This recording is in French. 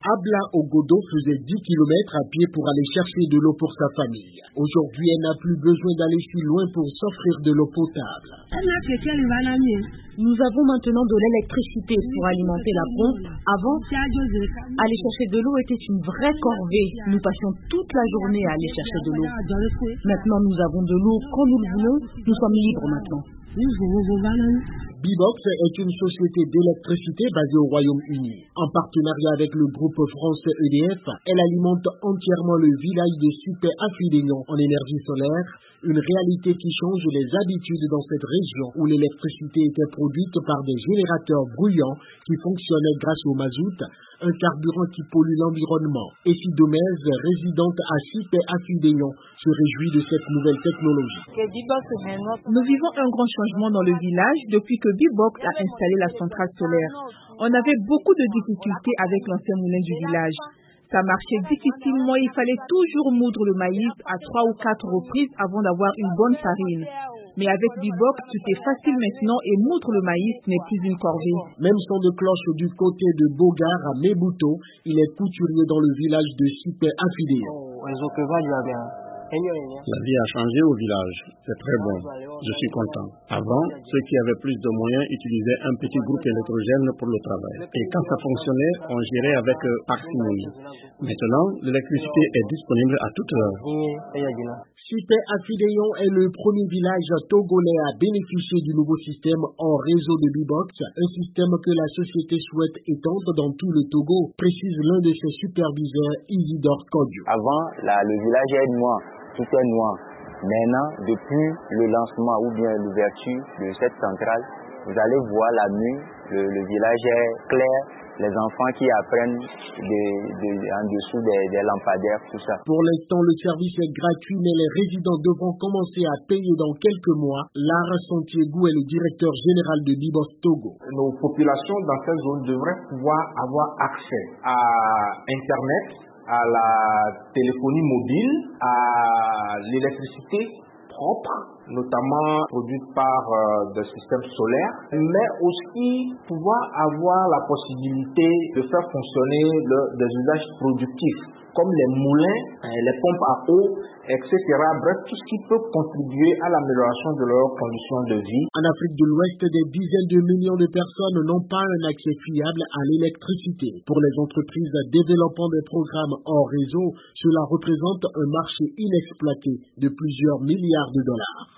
Abla Ogodo faisait 10 kilomètres à pied pour aller chercher de l'eau pour sa famille. Aujourd'hui, elle n'a plus besoin d'aller si loin pour s'offrir de l'eau potable. Nous avons maintenant de l'électricité pour alimenter la pompe. Avant, aller chercher de l'eau était une vraie corvée. Nous passions toute la journée à aller chercher de l'eau. Maintenant, nous avons de l'eau quand nous le voulons. Nous sommes libres maintenant. Bibox est une société d'électricité basée au Royaume-Uni. En partenariat avec le groupe France EDF, elle alimente entièrement le village de Super Afidéon en énergie solaire, une réalité qui change les habitudes dans cette région où l'électricité était produite par des générateurs bruyants qui fonctionnaient grâce au mazout, un carburant qui pollue l'environnement. Essie Domez, résidente à Super Afidéon, se réjouit de cette nouvelle technologie. Nous vivons un grand changement dans le village depuis que Bibox a installé la centrale solaire. On avait beaucoup de difficultés avec l'ancien moulin du village. Ça marchait difficilement, il fallait toujours moudre le maïs à 3 ou 4 reprises avant d'avoir une bonne farine. Mais avec Bibox, tout est facile maintenant et moudre le maïs n'est plus une corvée. Même son de cloche du côté de Bogar à Mebuto, il est couturier dans le village de Super Afidéon. La vie a changé au village, c'est très bon, je suis content. Avant, ceux qui avaient plus de moyens utilisaient un petit groupe électrogène pour le travail. Et quand ça fonctionnait, on gérait avec parcimonie. Maintenant, l'électricité est disponible à toute heure. Super Afidéon est le premier village togolais à bénéficier du nouveau système en réseau de Bibox, un système que la société souhaite étendre dans tout le Togo, précise l'un de ses superviseurs, Isidore Kodio. Avant, le village est noir, tout est noir. Maintenant, depuis le lancement ou bien l'ouverture de cette centrale, vous allez voir la nuit, le village est clair. Les enfants qui apprennent en dessous des lampadaires, tout ça. Pour l'instant, le service est gratuit, mais les résidents devront commencer à payer dans quelques mois. Lara Santiago est le directeur général de Bibox Togo. Nos populations dans cette zone devraient pouvoir avoir accès à Internet, à la téléphonie mobile, à l'électricité propre, notamment produite par des systèmes solaires, mais aussi pouvoir avoir la possibilité de faire fonctionner des usages productifs, comme les moulins, les pompes à eau, etc. Bref, tout ce qui peut contribuer à l'amélioration de leurs conditions de vie. En Afrique de l'Ouest, des dizaines de millions de personnes n'ont pas un accès fiable à l'électricité. Pour les entreprises développant des programmes hors réseau, cela représente un marché inexploité de plusieurs milliards de dollars.